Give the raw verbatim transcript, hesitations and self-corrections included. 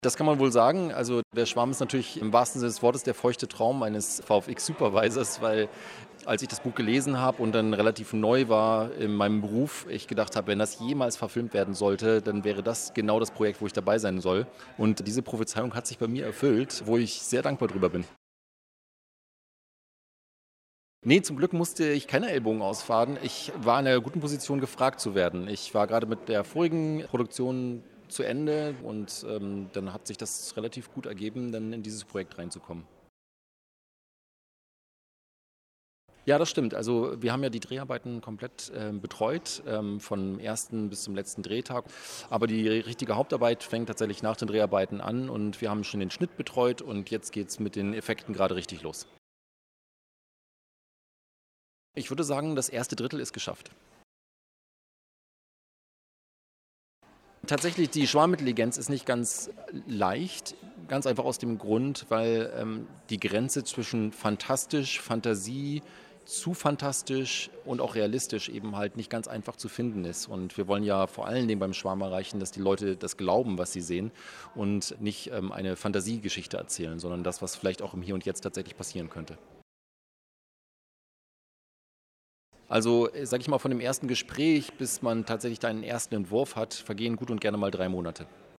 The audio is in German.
Das kann man wohl sagen. Also der Schwarm ist natürlich im wahrsten Sinne des Wortes der feuchte Traum eines V F X-Supervisors, weil als ich das Buch gelesen habe und dann relativ neu war in meinem Beruf, ich gedacht habe, wenn das jemals verfilmt werden sollte, dann wäre das genau das Projekt, wo ich dabei sein soll. Und diese Prophezeiung hat sich bei mir erfüllt, wo ich sehr dankbar drüber bin. Nee, zum Glück musste ich keine Ellbogen ausfahren. Ich war in einer guten Position, gefragt zu werden. Ich war gerade mit der vorigen Produktion zu Ende und ähm, dann hat sich das relativ gut ergeben, dann in dieses Projekt reinzukommen. Ja, das stimmt. Also wir haben ja die Dreharbeiten komplett ähm, betreut, ähm, vom ersten bis zum letzten Drehtag. Aber die richtige Hauptarbeit fängt tatsächlich nach den Dreharbeiten an und wir haben schon den Schnitt betreut und jetzt geht's mit den Effekten gerade richtig los. Ich würde sagen, das erste Drittel ist geschafft. Tatsächlich, die Schwarmintelligenz ist nicht ganz leicht, ganz einfach aus dem Grund, weil ähm, die Grenze zwischen fantastisch, Fantasie, zu fantastisch und auch realistisch eben halt nicht ganz einfach zu finden ist. Und wir wollen ja vor allen Dingen beim Schwarm erreichen, dass die Leute das glauben, was sie sehen und nicht ähm, eine Fantasiegeschichte erzählen, sondern das, was vielleicht auch im Hier und Jetzt tatsächlich passieren könnte. Also, sage ich mal, von dem ersten Gespräch, bis man tatsächlich da einen ersten Entwurf hat, vergehen gut und gerne mal drei Monate.